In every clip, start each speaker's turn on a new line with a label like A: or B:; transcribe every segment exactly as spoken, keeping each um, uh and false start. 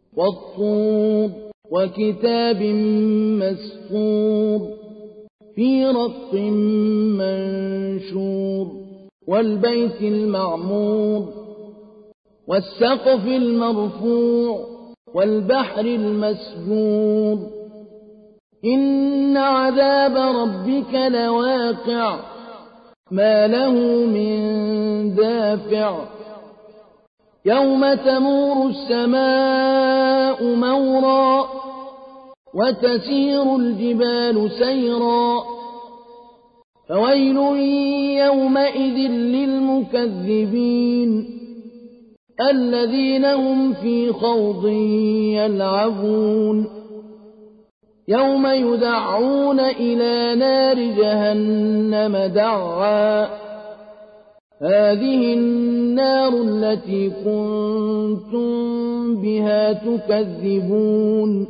A: والطور وكتاب مسطور في رق منشور والبيت المعمور والسقف المرفوع والبحر المسجور إن عذاب ربك لواقع ما له من دافع يوم تمور السماء مورا وتسير الجبال سيرا فويل يومئذ للمكذبين الذين هم في خوض يلعبون يوم يدعون إلى نار جهنم دعا هذه النار التي كنتم بها تكذبون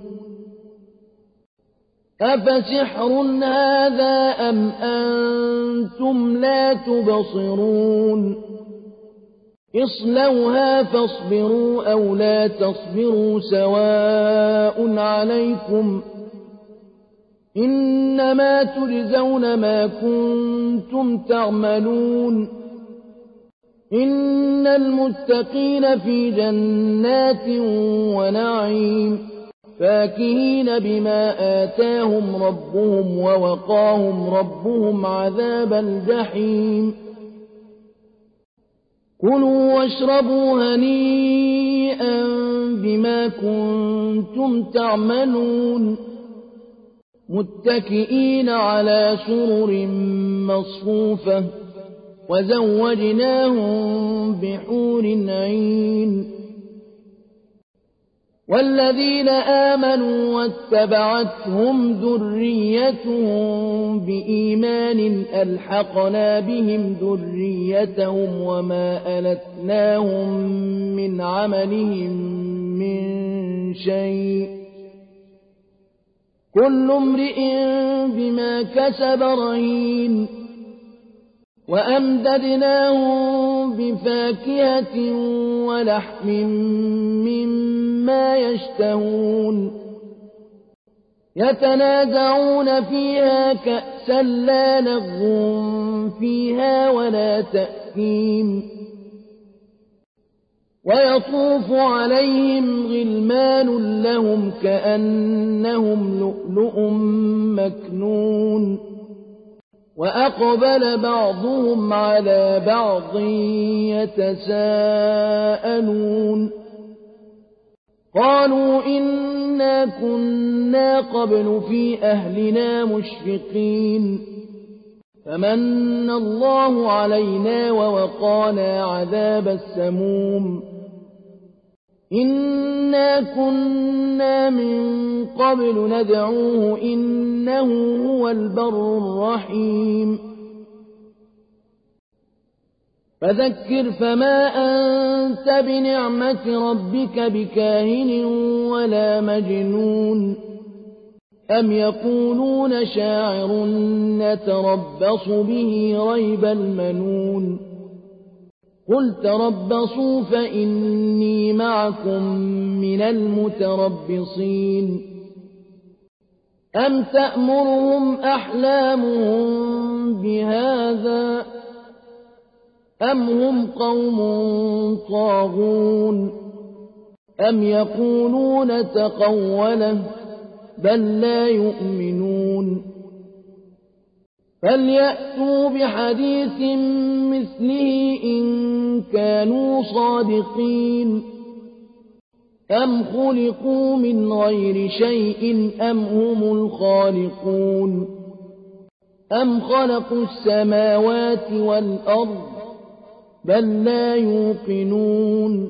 A: أفسحر هذا أم أنتم لا تبصرون اصلوها فاصبروا أو لا تصبروا سواء عليكم إنما تجزون ما كنتم تعملون إن المتقين في جنات ونعيم فاكهين بما آتاهم ربهم ووقاهم ربهم عذاب الجحيم كلوا واشربوا هنيئا بما كنتم تعملون متكئين على سرر مصفوفة وزوجناهم بحور عين والذين آمنوا واتبعتهم ذريتهم بإيمان ألحقنا بهم ذريتهم وما ألتناهم من عملهم من شيء كل امرئ بما كسب رهين وأمددناهم بفاكهة ولحم مما يشتهون يتنازعون فيها كأسا لا لغو فيها ولا تأثيم ويطوف عليهم غلمان لهم كأنهم لؤلؤ مكنون وأقبل بعضهم على بعض يتساءلون قالوا إنا كنا قبل في أهلنا مشفقين فمن الله علينا ووقانا عذاب السموم إنا كنا من قبل ندعوه إنه هو البر الرحيم فذكر فما أنت بنعمة ربك بكاهن ولا مجنون أم يقولون شاعر نتربص به ريب المنون قل تربصوا فإني معكم من المتربصين أم تأمرهم أحلامهم بهذا أم هم قوم طاغون أم يقولون تقوله بل لا يؤمنون فليأتوا بحديث مثله إن كانوا صادقين أم خلقوا من غير شيء أم هم الخالقون أم خلقوا السماوات والأرض بل لا يوقنون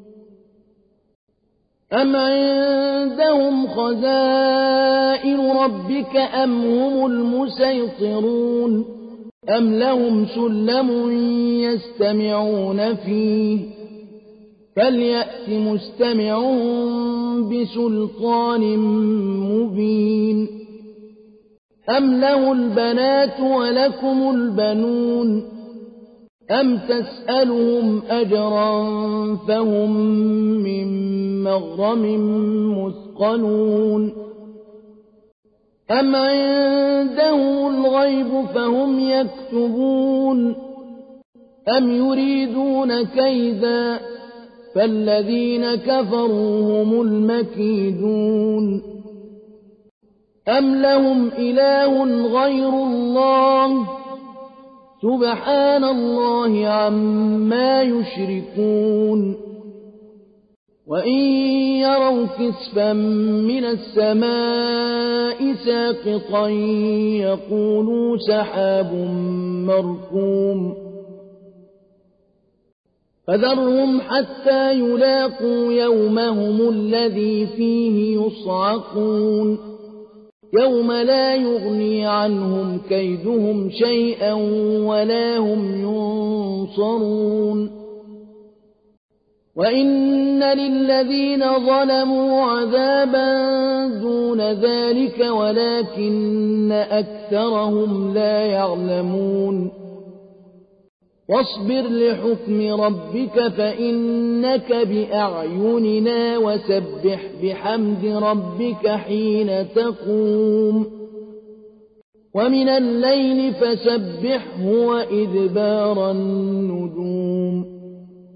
A: أم عندهم خزائن ربك أم هم المسيطرون أم لهم سلم يستمعون فيه فليأت مستمعون بسلطان مبين أم له البنات ولكم البنون أم تسألهم أجرا فهم من مغرم مثقلون أم عندهم الغيب فهم يكتبون أم يريدون كيدا فالذين كفروا هم المكيدون أم لهم إله غير الله سبحان الله عما يشركون وإن يروا كسفا من السماء ساقطا يقولوا سحاب مركوم فذرهم حتى يلاقوا يومهم الذي فيه يصعقون يوم لا يغني عنهم كيدهم شيئا ولا هم ينصرون وإن للذين ظلموا عذابا دون ذلك ولكن أكثرهم لا يعلمون واصبر لحكم ربك فإنك بأعيننا وسبح بحمد ربك حين تقوم ومن الليل فسبحه وإدبار النجوم